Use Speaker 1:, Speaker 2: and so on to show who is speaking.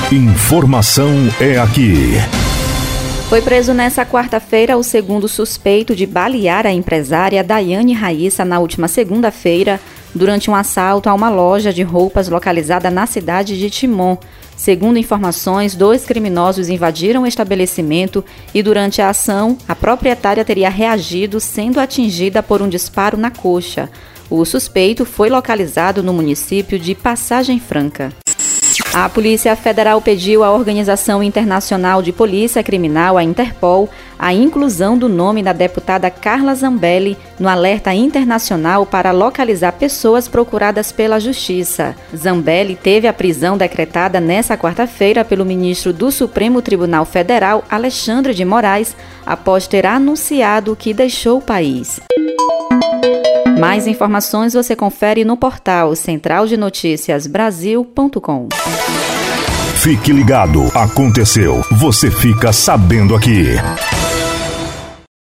Speaker 1: Informação é aqui.
Speaker 2: Foi preso nesta quarta-feira o segundo suspeito de balear a empresária Daiane Raissa na última segunda-feira, durante um assalto a uma loja de roupas localizada na cidade de Timon. Segundo informações, 2 criminosos invadiram o estabelecimento e, durante a ação, a proprietária teria reagido, sendo atingida por um disparo na coxa. O suspeito foi localizado no município de Passagem Franca. A Polícia Federal pediu à Organização Internacional de Polícia Criminal, a Interpol, a inclusão do nome da deputada Carla Zambelli no alerta internacional para localizar pessoas procuradas pela Justiça. Zambelli teve a prisão decretada nesta quarta-feira pelo ministro do Supremo Tribunal Federal, Alexandre de Moraes, após ter anunciado que deixou o país. Mais informações você confere no portal centraldenoticiasbrasil.com.
Speaker 1: Fique ligado, aconteceu, você fica sabendo aqui.